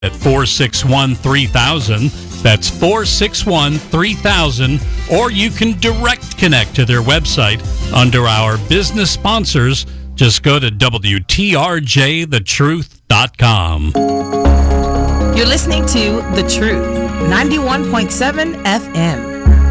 at 461-3000. That's 461-3000. Or you can direct connect to their website under our business sponsors. Just go to WTRJTheTruth.com. You're listening to The Truth, 91.7 FM.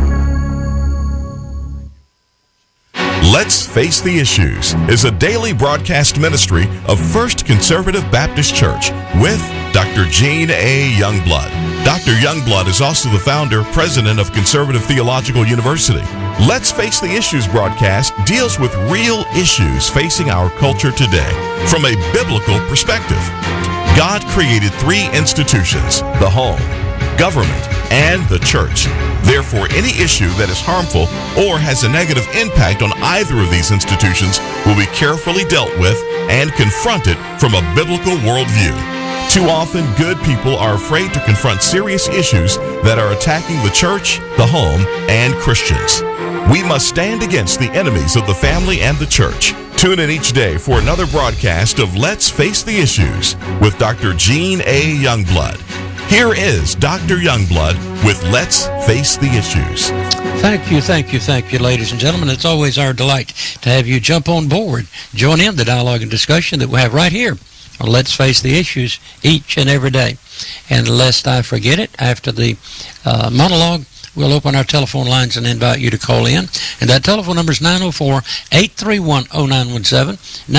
Let's Face the Issues is a daily broadcast ministry of First Conservative Baptist Church with Dr. Gene A. Youngblood. Dr. Youngblood is also the founder, president of Conservative Theological University. Let's Face the Issues broadcast deals with real issues facing our culture today from a biblical perspective. God created three institutions: the home, government, and the church. Therefore, any issue that is harmful or has a negative impact on either of these institutions will be carefully dealt with and confronted from a biblical worldview. Too often, good people are afraid to confront serious issues that are attacking the church, the home, and Christians. We must stand against the enemies of the family and the church. Tune in each day for another broadcast of Let's Face the Issues with Dr. Gene A. Youngblood. Here is Dr. Youngblood with Let's Face the Issues. Thank you, ladies and gentlemen. It's always our delight to have you jump on board, join in the dialogue and discussion that we have right here on Let's Face the Issues each and every day. And lest I forget it, after the monologue, we'll open our telephone lines and invite you to call in. And that telephone number is 904-831-0917,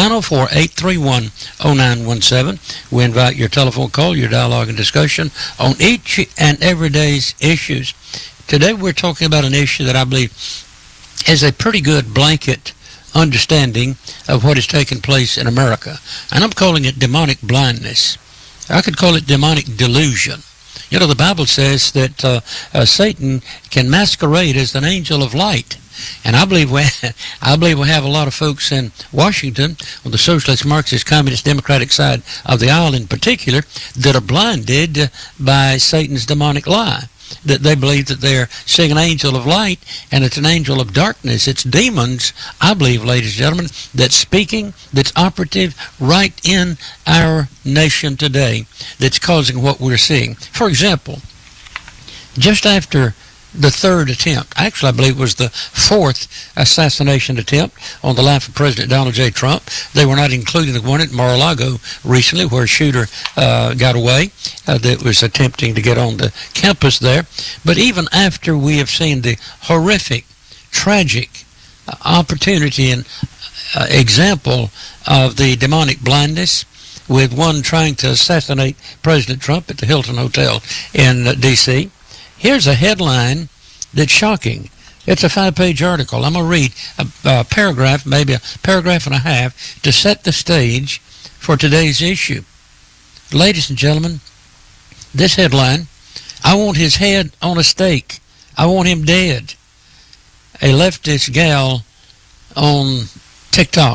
904-831-0917. We invite your telephone call, your dialogue and discussion on each and every day's issues. Today we're talking about an issue that I believe is a pretty good blanket understanding of what is taking place in America. And I'm calling it demonic blindness. I could call it demonic delusion. You know, the Bible says that Satan can masquerade as an angel of light. And I believe we have a lot of folks in Washington, on the socialist, Marxist, communist, democratic side of the aisle in particular, that are blinded by Satan's demonic lie. That they believe that they're seeing an angel of light, and it's an angel of darkness. It's demons, I believe, ladies and gentlemen, that's speaking, that's operative right in our nation today, that's causing what we're seeing. For example, just after the third attempt, actually I believe it was the fourth assassination attempt on the life of President Donald J. Trump. They were not including the one at Mar-a-Lago recently where a shooter got away that was attempting to get on the campus there. But even after we have seen the horrific, tragic opportunity and example of the demonic blindness with one trying to assassinate President Trump at the Hilton Hotel in D.C., here's a headline that's shocking. It's a 5-page article. I'm going to read a paragraph, maybe a paragraph and a half, to set the stage for today's issue. Ladies and gentlemen, this headline, I want his head on a stake. I want him dead. A leftist gal on TikTok.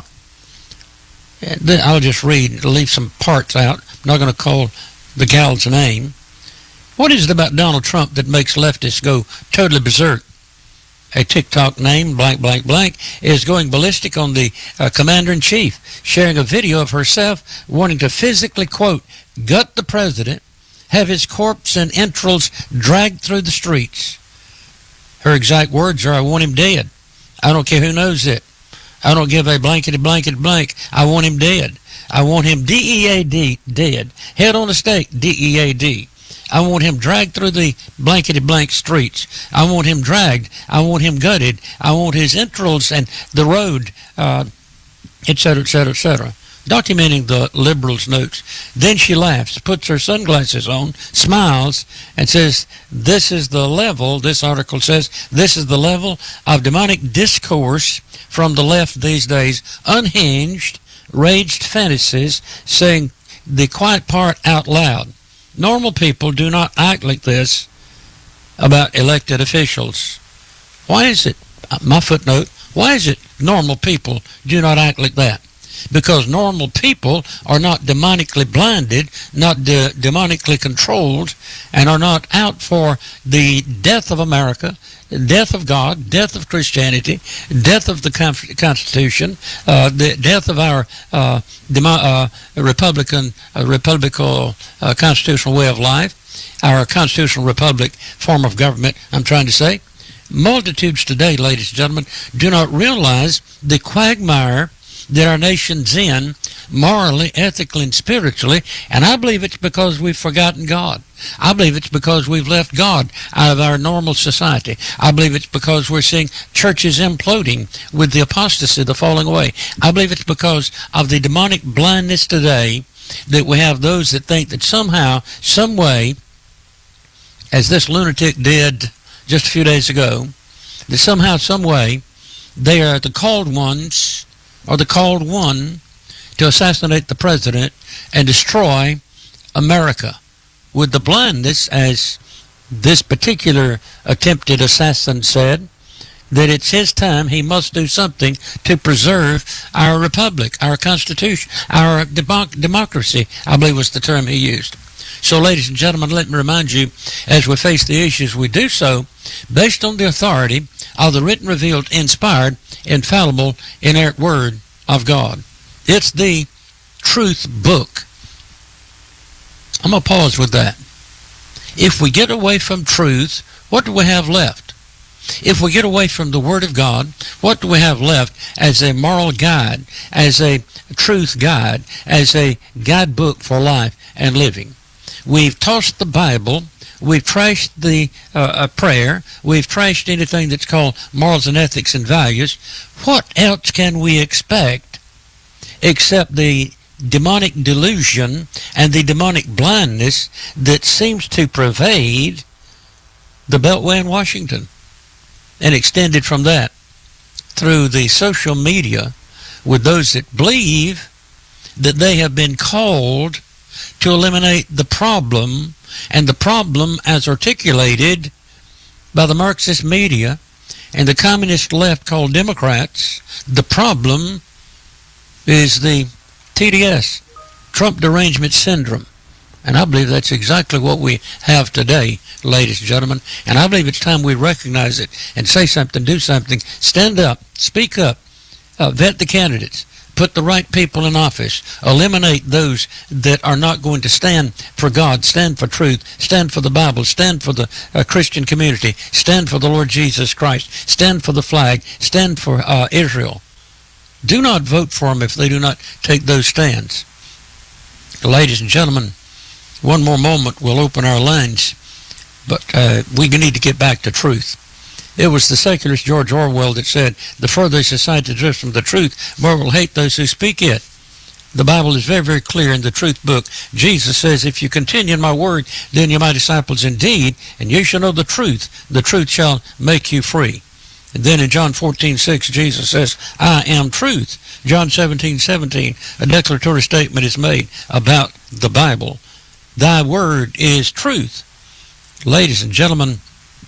I'll just read, leave some parts out. I'm not going to call the gal's name. What is it about Donald Trump that makes leftists go totally berserk? A TikTok name, blank, blank, blank, is going ballistic on the commander-in-chief, sharing a video of herself wanting to physically, quote, gut the president, have his corpse and entrails dragged through the streets. Her exact words are, I want him dead. I don't care who knows it. I don't give a blankety, blankety, blank. I want him dead. I want him D-E-A-D, dead. Head on a stake, D-E-A-D. I want him dragged through the blankety-blank streets. I want him dragged. I want him gutted. I want his entrails and the road, etc., etc., etc. Documenting the liberals' notes. Then she laughs, puts her sunglasses on, smiles, and says, this is the level, this article says, this is the level of demonic discourse from the left these days. Unhinged, raged fantasies, saying the quiet part out loud. Normal people do not act like this about elected officials. Why is it, my footnote, why is it normal people do not act like that? because normal people are not demonically blinded, not demonically controlled, and are not out for the death of America, death of God, death of Christianity, death of the Constitution, the death of our republican constitutional way of life, our constitutional republic form of government, I'm trying to say. Multitudes today, ladies and gentlemen, do not realize the quagmire that our nation's in, morally, ethically, and spiritually, and I believe it's because we've forgotten God. I believe it's because we've left God out of our normal society. I believe it's because we're seeing churches imploding with the apostasy, the falling away. I believe it's because of the demonic blindness today that we have those that think that somehow, some way, as this lunatic did just a few days ago, that somehow, some way, they are the called ones, or the called one, to assassinate the president and destroy America. With the blindness, as this particular attempted assassin said, that it's his time, he must do something to preserve our republic, our constitution, our democracy, I believe was the term he used. So, ladies and gentlemen, let me remind you, as we face the issues, we do so based on the authority of the written, revealed, inspired, infallible, inerrant Word of God. It's the truth book. I'm going to pause with that. If we get away from truth, what do we have left? If we get away from the Word of God, what do we have left as a moral guide, as a truth guide, as a guidebook for life and living? We've tossed the Bible, we've trashed the prayer, we've trashed anything that's called morals and ethics and values. What else can we expect except the demonic delusion and the demonic blindness that seems to pervade the Beltway in Washington, and extended from that through the social media with those that believe that they have been called to eliminate the problem, and the problem as articulated by the Marxist media and the communist left called Democrats, the problem is the TDS, Trump Derangement Syndrome. And I believe that's exactly what we have today, ladies and gentlemen. And I believe it's time we recognize it and say something, do something, stand up, speak up, vet the candidates, put the right people in office, eliminate those that are not going to stand for God, stand for truth, stand for the Bible, stand for the Christian community, stand for the Lord Jesus Christ, stand for the flag, stand for Israel. Do not vote for them if they do not take those stands. Ladies and gentlemen, one more moment, we'll open our lines, but we need to get back to truth. It was the secularist George Orwell that said, the further society drifts from the truth, more will hate those who speak it. The Bible is very, very clear in the truth book. Jesus says, if you continue in my word, then you're my disciples indeed, and you shall know the truth shall make you free. And then in John 14:6, Jesus says, I am truth. John 17:17, a declaratory statement is made about the Bible. Thy word is truth. Ladies and gentlemen,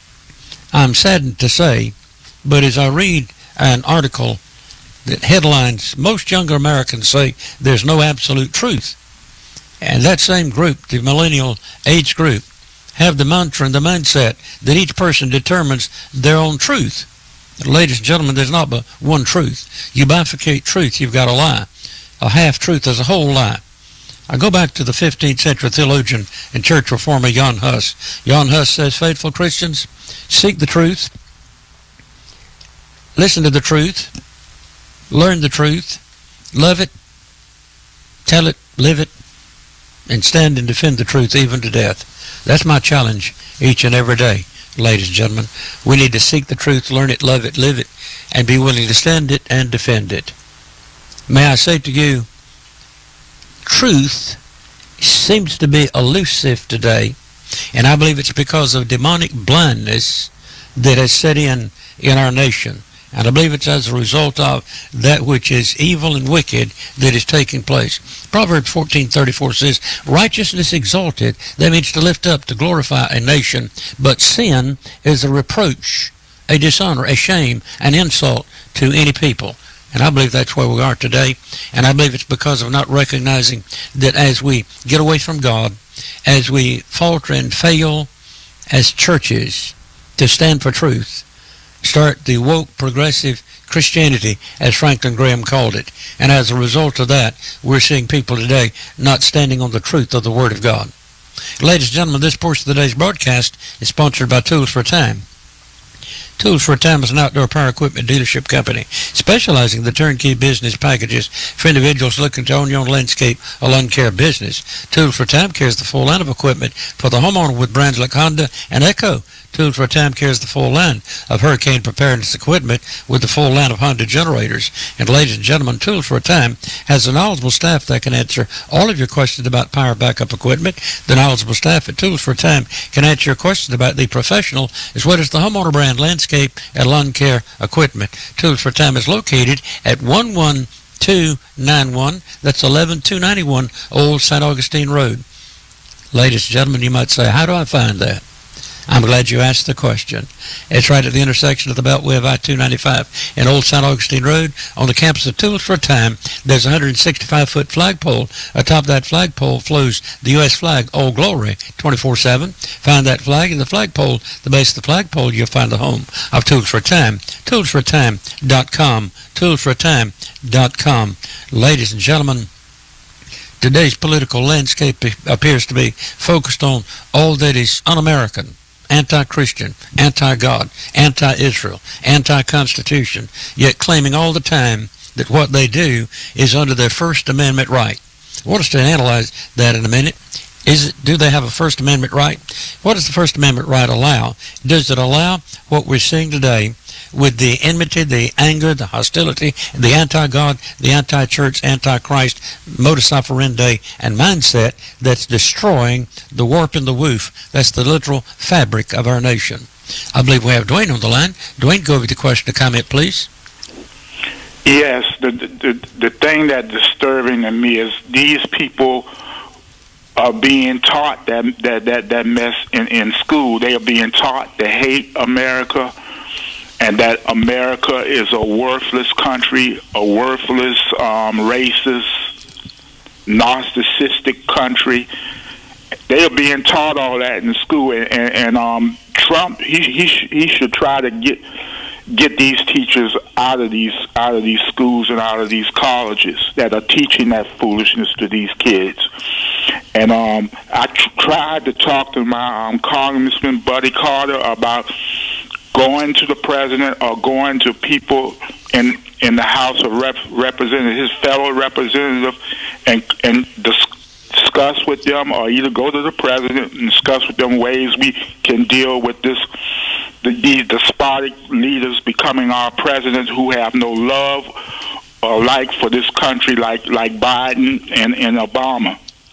I'm saddened to say, but as I read an article that headlines, most younger Americans say there's no absolute truth. And that same group, the millennial age group, have the mantra and the mindset that each person determines their own truth. Ladies and gentlemen, there's not but one truth. You bifurcate truth, you've got a lie. A half-truth is a whole lie. I go back to the 15th century theologian and church reformer Jan Hus. Jan Hus says, faithful Christians, seek the truth, listen to the truth, learn the truth, love it, tell it, live it, and stand and defend the truth even to death. That's my challenge each and every day, ladies and gentlemen. We need to seek the truth, learn it, love it, live it, and be willing to stand it and defend it. May I say to you, truth seems to be elusive today, and I believe it's because of demonic blindness that has set in our nation. And I believe it's as a result of that which is evil and wicked that is taking place. Proverbs 14:34 says, righteousness exalted, that means to lift up, to glorify a nation, but sin is a reproach, a dishonor, a shame, an insult to any people. And I believe that's where we are today. And I believe it's because of not recognizing that as we get away from God, as we falter and fail as churches to stand for truth, start the woke progressive Christianity, as Franklin Graham called it. And as a result of that, we're seeing people today not standing on the truth of the Word of God. Ladies and gentlemen, this portion of today's broadcast is sponsored by Tools for a Time. Tools for a Time is an outdoor power equipment dealership company specializing in the turnkey business packages for individuals looking to own your own landscape or lawn care business. Tools for a Time carries the full line of equipment for the homeowner with brands like Honda and Echo. Tools for a Time carries the full line of hurricane preparedness equipment with the full line of Honda generators. And ladies and gentlemen, Tools for a Time has a knowledgeable staff that can answer all of your questions about power backup equipment. The knowledgeable staff at Tools for a Time can answer your questions about the professional as well as the homeowner brand landscape and lawn care equipment. Tools for a Time is located at 11291. That's 11291 Old St. Augustine Road. Ladies and gentlemen, you might say, how do I find that? I'm glad you asked the question. It's right at the intersection of the Beltway of I-295 and Old St. Augustine Road on the campus of Tools for a Time. There's a 165-foot flagpole. Atop that flagpole flows the U.S. flag, Old Glory, 24/7. Find that flag in the flagpole. The base of the flagpole, you'll find the home of Tools for a Time. ToolsForATime.com. ToolsForATime.com. Ladies and gentlemen, today's political landscape appears to be focused on all that is un-American, anti-Christian, anti-God, anti-Israel, anti-Constitution, yet claiming all the time that what they do is under their First Amendment right. I want us to analyze that in a minute. Do they have a First Amendment right? What does the First Amendment right allow? Does it allow what we're seeing today with the enmity, the anger, the hostility, the anti-God, the anti-church, anti-Christ modus operandi and mindset that's destroying the warp and the woof? That's the literal fabric of our nation. I believe we have Dwayne on the line. Dwayne, go over the question or comment, please. Yes, the thing that's disturbing to me is these people are being taught that mess in school. They are being taught to hate America, and that America is a worthless country, a worthless, racist, narcissistic country. They are being taught all that in school, and Trump he should try to get these teachers out of these schools and out of these colleges that are teaching that foolishness to these kids. And I tried to talk to my Congressman Buddy Carter about going to the president or going to people in the House of Representatives, his fellow representative, and discuss with them, or either go to the president and discuss with them ways we can deal with these despotic leaders becoming our presidents who have no love or like for this country like Biden and Obama.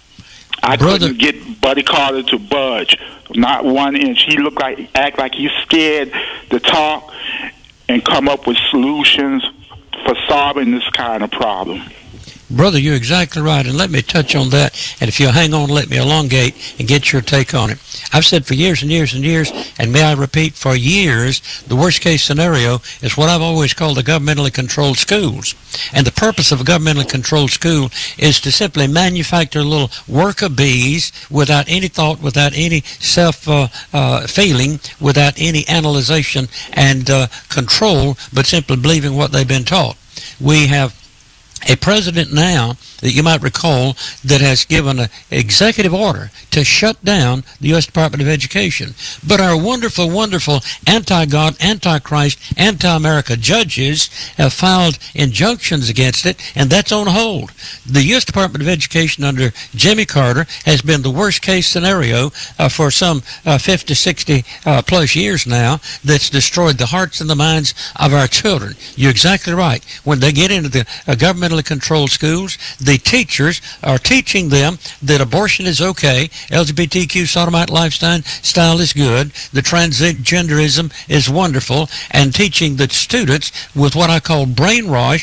I couldn't get Buddy Carter to budge, not 1 inch. He act like he's scared to talk and come up with solutions for solving this kind of problem. Brother, you're exactly right, and let me touch on that, and if you'll hang on, let me elongate and get your take on it. I've said for years and years and years, and may I repeat, for years, the worst-case scenario is what I've always called the governmentally controlled schools. And the purpose of a governmentally controlled school is to simply manufacture little worker bees without any thought, without any self-feeling, without any analyzation and control, but simply believing what they've been taught. We have a president now that you might recall that has given an executive order to shut down the U.S. Department of Education. But our wonderful, wonderful anti-God, anti-Christ, anti-America judges have filed injunctions against it, and that's on hold. The U.S. Department of Education under Jimmy Carter has been the worst case scenario for some 50, 60 plus years now that's destroyed the hearts and the minds of our children. You're exactly right. When they get into the governmentally controlled schools, the teachers are teaching them that abortion is okay, LGBTQ sodomite lifestyle is good, the transgenderism is wonderful, and teaching the students with what I call brain rot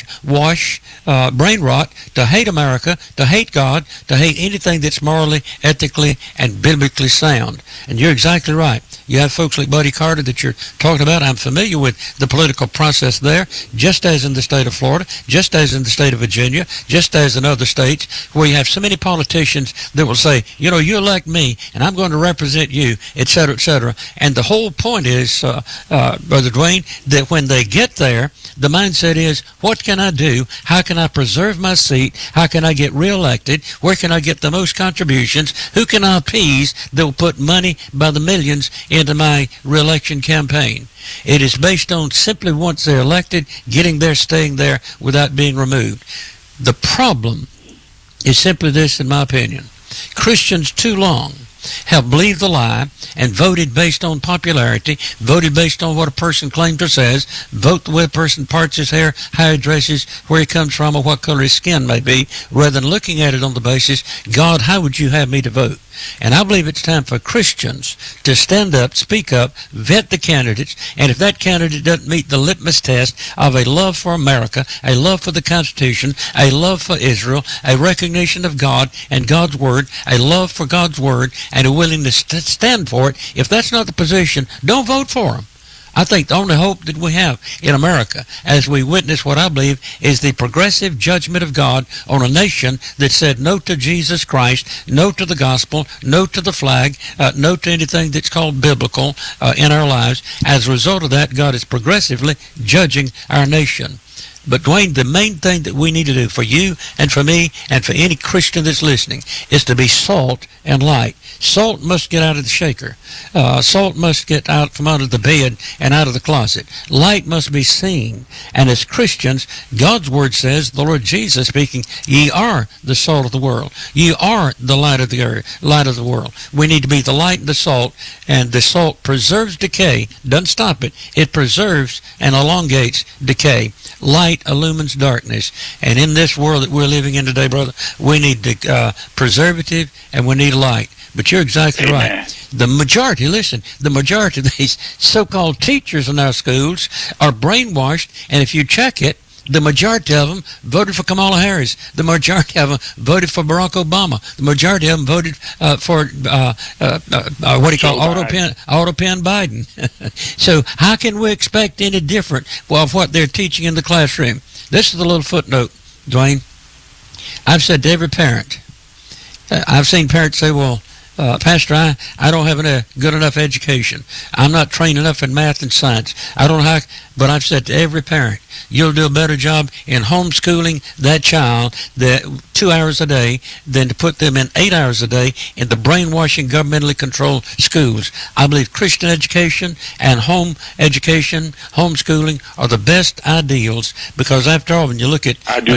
to hate America, to hate God, to hate anything that's morally, ethically, and biblically sound. And you're exactly right. You have folks like Buddy Carter that you're talking about. I'm familiar with the political process there, just as in the state of Florida, just as in the state of Virginia, just as in other states, where you have so many politicians that will say, you know, you elect me, and I'm going to represent you, et cetera, et cetera. And the whole point is, Brother Dwayne, that when they get there, the mindset is, what can I do? How can I preserve my seat? How can I get reelected? Where can I get the most contributions? Who can I appease that will put money by the millions into my reelection campaign? It is based on simply once they're elected, getting there, staying there without being removed. The problem is simply this, in my opinion. Christians too long have believed the lie and voted based on popularity, voted based on what a person claims or says, vote the way a person parts his hair, how he dresses, where he comes from, or what color his skin may be, rather than looking at it on the basis, God, how would you have me to vote? And I believe it's time for Christians to stand up, speak up, vet the candidates, and if that candidate doesn't meet the litmus test of a love for America, a love for the Constitution, a love for Israel, a recognition of God and God's Word, a love for God's Word, and a willingness to stand for it, if that's not the position, don't vote for him. I think the only hope that we have in America, as we witness what I believe is the progressive judgment of God on a nation that said no to Jesus Christ, no to the gospel, no to the flag, no to anything that's called biblical in our lives. As a result of that, God is progressively judging our nation. But Dwayne, the main thing that we need to do for you and for me and for any Christian that's listening is to be salt and light. Salt must get out of the shaker. Salt must get out from under the bed and out of the closet. Light must be seen. And as Christians, God's Word says, the Lord Jesus speaking, ye are the salt of the world. Ye are the light of the earth, light of the world. We need to be the light and the salt, and the salt preserves decay, doesn't stop it. It preserves and elongates decay. Light illumines darkness. And in this world that we're living in today, brother, we need the preservative and we need light. But you're exactly right. The majority, listen, the majority of these so-called teachers in our schools are brainwashed, and if you check it, the majority of them voted for Kamala Harris. The majority of them voted for Barack Obama. The majority of them voted for, what do you call it, Auto Pen Biden. So how can we expect any different of what they're teaching in the classroom? This is a little footnote, Dwayne. I've said to every parent, I've seen parents say, well, Pastor, I don't have a good enough education. I'm not trained enough in math and science. I don't know how, but I've said to every parent, you'll do a better job in homeschooling that child 2 hours a day than to put them in 8 hours a day in the brainwashing, governmentally controlled schools. I believe Christian education and home education, homeschooling, are the best ideals, because after all, when you look at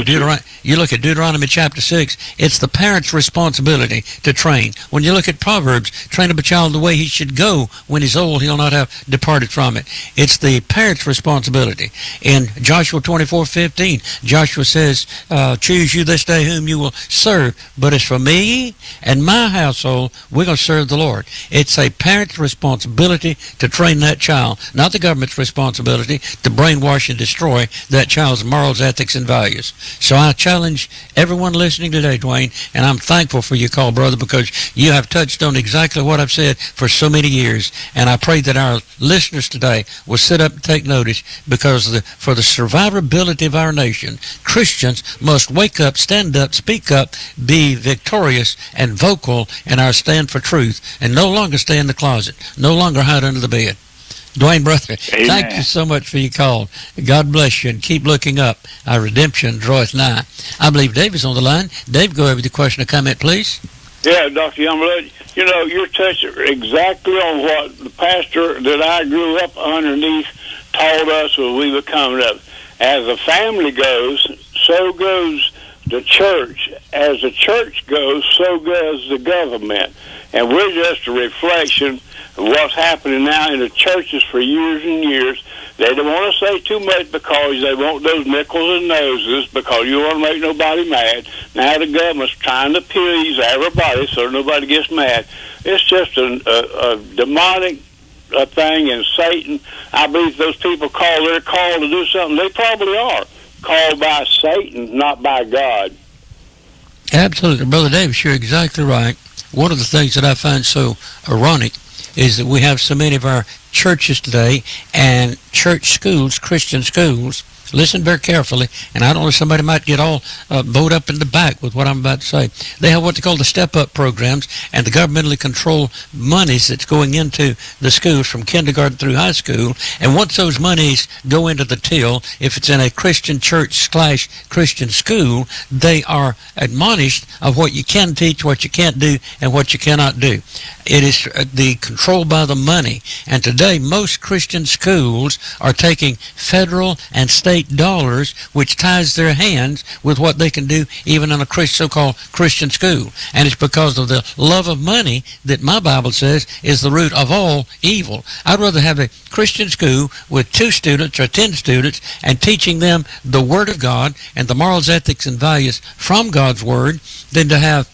Deuteronomy chapter 6, it's the parent's responsibility to train. When you look at Proverbs, train up a child the way he should go. When he's old, he'll not have departed from it. It's the parent's responsibility. In Joshua 24:15, Joshua says, choose you this day whom you will serve. But as for me and my household, we're going to serve the Lord. It's a parent's responsibility to train that child, not the government's responsibility to brainwash and destroy that child's morals, ethics, and values. So I challenge everyone listening today, Dwayne, and I'm thankful for your call, brother, because you have touched on exactly what I've said for so many years. And I pray that our listeners today will sit up and take notice, because for the survivability of our nation, Christians must wake up, stand up, speak up, be victorious and vocal in our stand for truth, and no longer stay in the closet, no longer hide under the bed. Dwayne, brother, Amen. Thank you so much for your call. God bless you, and keep looking up. Our redemption draweth nigh. I believe Dave is on the line. Dave, go over with your question or comment, please. Yeah, Dr. Youngblood, you know, you're touching exactly on what the pastor that I grew up underneath taught us when we were coming up. As the family goes, so goes the church. As the church goes, so goes the government. And we're just a reflection of what's happening now in the churches for years and years. They don't want to say too much because they want those nickels and noses, because you don't want to make nobody mad. Now the government's trying to appease everybody so nobody gets mad. It's just a demonic thing, and Satan, I believe those people they're called to do something. They probably are called by Satan, not by God. Absolutely. Brother Davis, you're exactly right. One of the things that I find so ironic is that we have so many of our churches today and church schools, Christian schools. Listen very carefully, and I don't know if somebody might get all bowed up in the back with what I'm about to say. They have what they call the step-up programs and the governmentally controlled monies that's going into the schools from kindergarten through high school. And once those monies go into the till, if it's in a Christian church / Christian school, they are admonished of what you can teach, what you can't do, and what you cannot do. It is the control by the money. And today, most Christian schools are taking federal and state dollars, which ties their hands with what they can do even in a so-called Christian school. And it's because of the love of money that my Bible says is the root of all evil. I'd rather have a Christian school with 2 students or 10 students and teaching them the Word of God and the morals, ethics, and values from God's Word than to have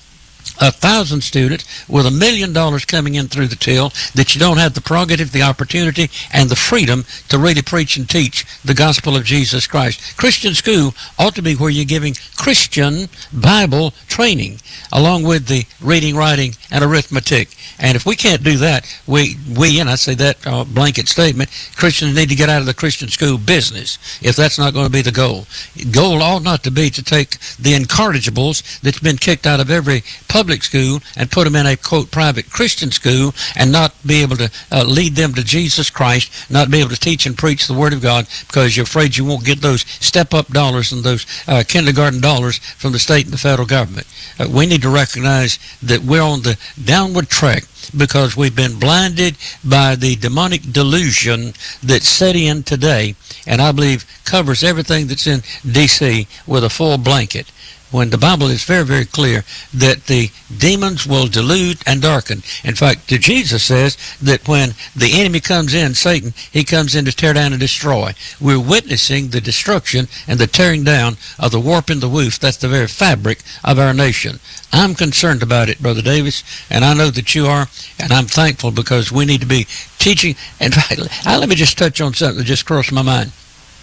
1,000 students with $1 million coming in through the till that you don't have the prerogative, the opportunity, and the freedom to really preach and teach the gospel of Jesus Christ. Christian school ought to be where you're giving Christian Bible training along with the reading, writing, and arithmetic. And if we can't do that, we and I say that blanket statement, Christians need to get out of the Christian school business if that's not going to be the goal. Goal ought not to be to take the incorrigibles that's been kicked out of every public school and put them in a, quote, private Christian school and not be able to lead them to Jesus Christ, not be able to teach and preach the Word of God because you're afraid you won't get those step-up dollars and those kindergarten dollars from the state and the federal government. We need to recognize that we're on the downward track because we've been blinded by the demonic delusion that's set in today, and I believe covers everything that's in D.C. with a full blanket, when the Bible is very, very clear that the demons will delude and darken. In fact, Jesus says that when the enemy comes in, Satan, he comes in to tear down and destroy. We're witnessing the destruction and the tearing down of the warp and the woof. That's the very fabric of our nation. I'm concerned about it, Brother Davis, and I know that you are, and I'm thankful because we need to be teaching. In fact, let me just touch on something that just crossed my mind.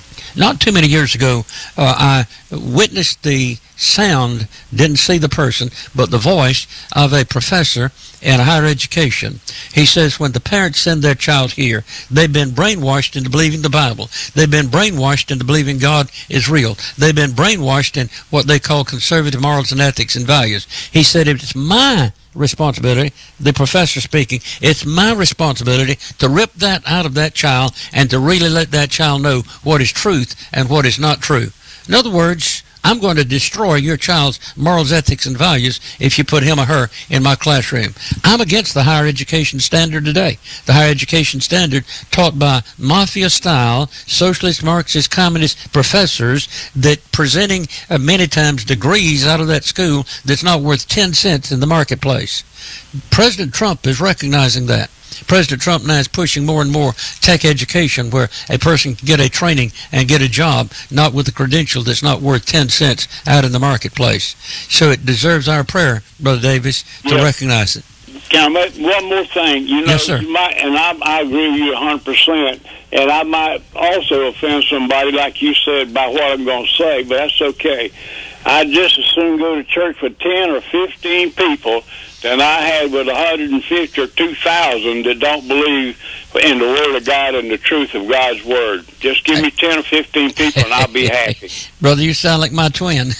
Not too many years ago, I witnessed the sound, didn't see the person, but the voice of a professor in higher education. He says when the parents send their child here, they've been brainwashed into believing the Bible. They've been brainwashed into believing God is real. They've been brainwashed in what they call conservative morals and ethics and values. He said it's my responsibility, the professor speaking, it's my responsibility to rip that out of that child and to really let that child know what is truth and what is not true. In other words, I'm going to destroy your child's morals, ethics, and values if you put him or her in my classroom. I'm against the higher education standard today. The higher education standard taught by mafia-style, socialist, Marxist, communist professors that presenting many times degrees out of that school that's not worth 10 cents in the marketplace. President Trump is recognizing that. President Trump now is pushing more and more tech education where a person can get a training and get a job, not with a credential that's not worth 10 cents out in the marketplace. So it deserves our prayer, Brother Davis, to recognize it. Can I make one more thing? You know, yes, sir. You might, and I agree with you 100%, and I might also offend somebody, like you said, by what I'm going to say, but that's okay. I'd just as soon go to church with 10 or 15 people than I had with 150 or 2,000 that don't believe in the Word of God and the truth of God's Word. Just give me 10 or 15 people and I'll be happy. Brother, you sound like my twin.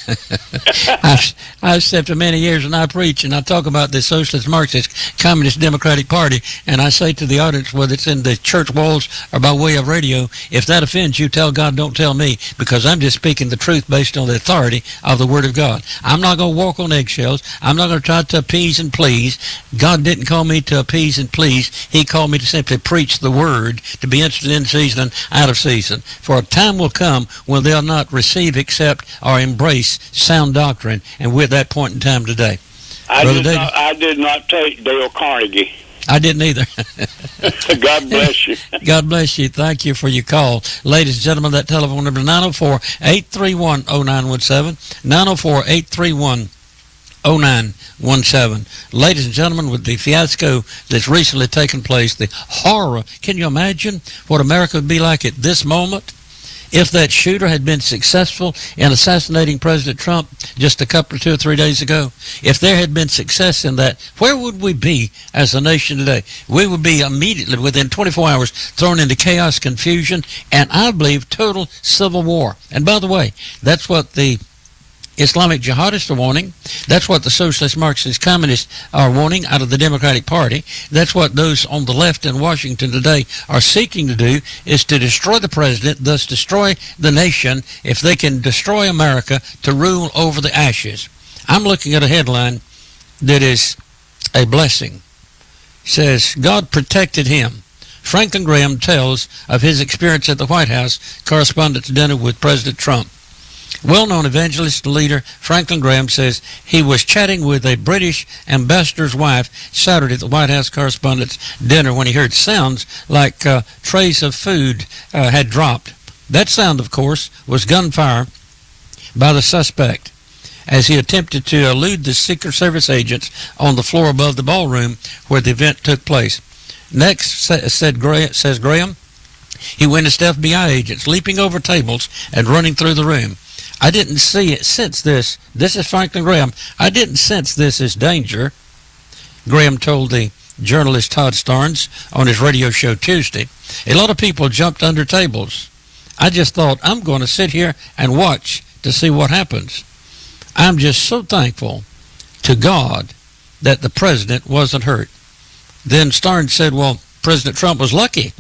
I've said for many years when I preach and I talk about the Socialist, Marxist, Communist, Democratic Party, and I say to the audience, whether it's in the church walls or by way of radio, if that offends you, tell God, don't tell me, because I'm just speaking the truth based on the authority of the Word of God. I'm not going to walk on eggshells. I'm not going to try to appease and please. God didn't call me to appease and please. He called me to simply preach the Word, to be interested in season and out of season. For a time will come when they'll not receive, accept, or embrace sound doctrine, and we're at that point in time today. I did not take Dale Carnegie. I didn't either. God bless you. God bless you. Thank you for your call. Ladies and gentlemen, that telephone number is 904-831-0917, 904-831-0917. Ladies and gentlemen, with the fiasco that's recently taken place, the horror, can you imagine what America would be like at this moment If that shooter had been successful in assassinating President Trump just a couple of 2 or 3 days ago, if there had been success in that, where would we be as a nation today? We would be immediately, within 24 hours, thrown into chaos, confusion, and I believe total civil war. And by the way, that's what the Islamic jihadists are wanting. That's what the socialist, Marxist, communists are wanting out of the Democratic Party. That's what those on the left in Washington today are seeking to do, is to destroy the president, thus destroy the nation, if they can destroy America, to rule over the ashes. I'm looking at a headline that is a blessing. It says, God protected him. Franklin Graham tells of his experience at the White House Correspondents' Dinner with President Trump. Well-known evangelist leader Franklin Graham says he was chatting with a British ambassador's wife Saturday at the White House Correspondents' Dinner when he heard sounds like trays of food had dropped. That sound, of course, was gunfire by the suspect as he attempted to elude the Secret Service agents on the floor above the ballroom where the event took place. Next, says Graham, he witnessed FBI agents leaping over tables and running through the room. I didn't sense this. This is Franklin Graham. I didn't sense this as danger, Graham told the journalist Todd Starnes on his radio show Tuesday. A lot of people jumped under tables. I just thought, I'm going to sit here and watch to see what happens. I'm just so thankful to God that the president wasn't hurt. Then Starnes said, well, President Trump was lucky,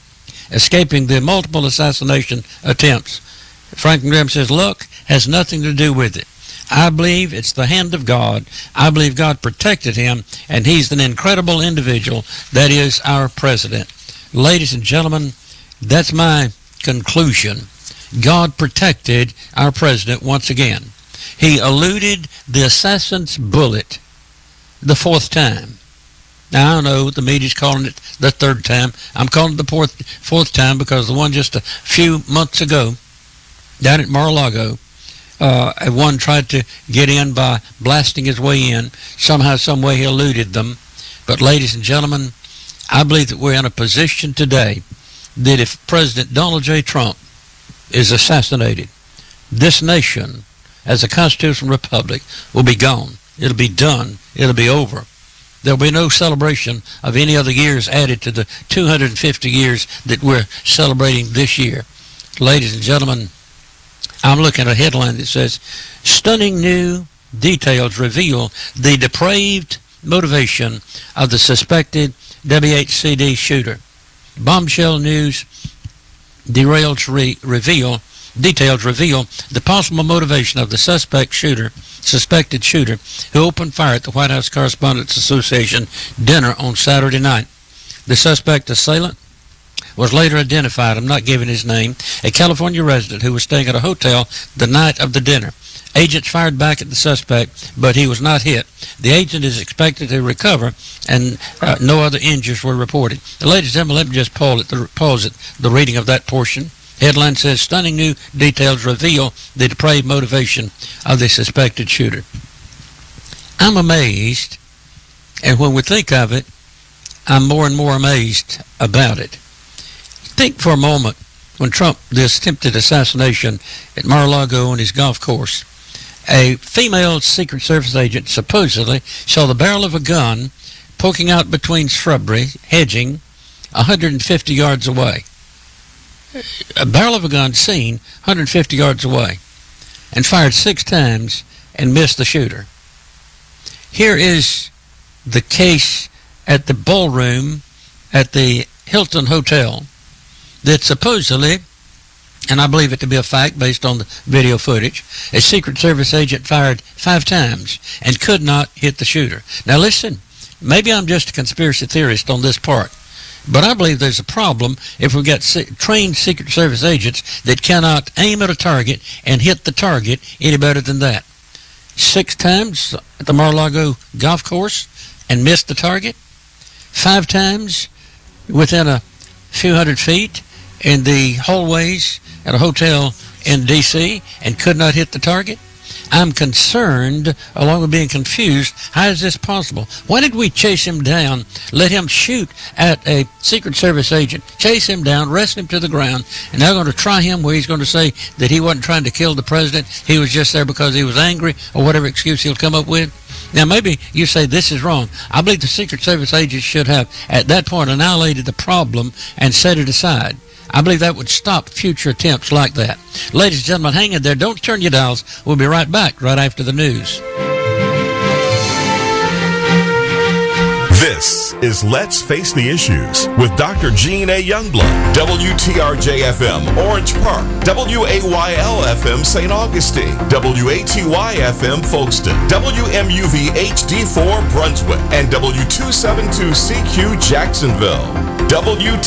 escaping the multiple assassination attempts. Franklin Graham says, luck has nothing to do with it. I believe it's the hand of God. I believe God protected him, and he's an incredible individual. That is our president. Ladies and gentlemen, that's my conclusion. God protected our president once again. He eluded the assassin's bullet the fourth time. Now, I know the media's calling it the third time. I'm calling it the fourth time because the one just a few months ago down at Mar-a-Lago, one tried to get in by blasting his way in. Somehow, some way he eluded them. But ladies and gentlemen, I believe that we're in a position today that if President Donald J. Trump is assassinated, this nation, as a constitutional republic, will be gone. It'll be done. It'll be over. There'll be no celebration of any other years added to the 250 years that we're celebrating this year. Ladies and gentlemen, I'm looking at a headline that says, stunning new details reveal the depraved motivation of the suspected WHCD shooter. Bombshell news details reveal the possible motivation of the suspected shooter who opened fire at the White House Correspondents Association dinner on Saturday night. The suspect assailant was later identified, I'm not giving his name, a California resident who was staying at a hotel the night of the dinner. Agents fired back at the suspect, but he was not hit. The agent is expected to recover, and no other injuries were reported. Ladies and gentlemen, let me just pause it, the reading of that portion. Headline says, stunning new details reveal the depraved motivation of the suspected shooter. I'm amazed, and when we think of it, I'm more and more amazed about it. Think for a moment when Trump, this attempted assassination at Mar-a-Lago on his golf course, a female Secret Service agent supposedly saw the barrel of a gun poking out between shrubbery, hedging, 150 yards away. A barrel of a gun seen 150 yards away and fired 6 times and missed the shooter. Here is the case at the ballroom at the Hilton Hotel that supposedly, and I believe it to be a fact based on the video footage, a Secret Service agent fired 5 times and could not hit the shooter. Now listen, maybe I'm just a conspiracy theorist on this part, but I believe there's a problem if we've got trained Secret Service agents that cannot aim at a target and hit the target any better than that. 6 times at the Mar-a-Lago golf course and missed the target. 5 times within a few hundred feet in the hallways at a hotel in D.C. and could not hit the target. I'm concerned, along with being confused. How is this possible? Why did we chase him down, let him shoot at a Secret Service agent, chase him down, wrestle him to the ground, and now going to try him where he's going to say that he wasn't trying to kill the president, he was just there because he was angry, or whatever excuse he'll come up with? Now, maybe you say this is wrong. I believe the Secret Service agents should have, at that point, annihilated the problem and set it aside. I believe that would stop future attempts like that. Ladies and gentlemen, hang in there. Don't turn your dials. We'll be right back right after the news. This is Let's Face the Issues with Dr. Gene A. Youngblood, WTRJ-FM, Orange Park, WAYL-FM, St. Augustine, WATY-FM, Folkestone, WMUV-HD4, Brunswick, and W272CQ, Jacksonville. WTRJ